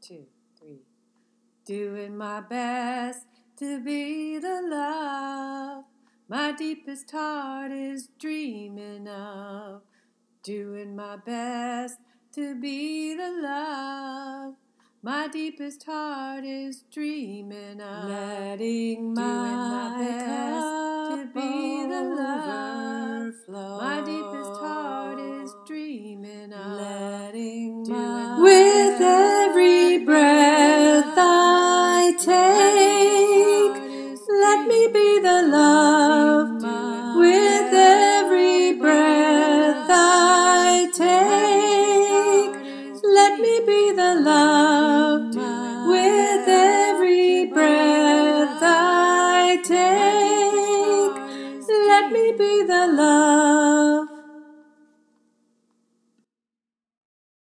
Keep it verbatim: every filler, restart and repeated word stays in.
two, three. Doing my best to be the love my deepest heart is dreaming of. Doing my best to be the love my deepest heart is dreaming of. Letting my, my best to be the love overflow. my deepest heart is dreaming of. Letting Doing my my with every breath I take, let me be the love. With every breath I take, let me be the love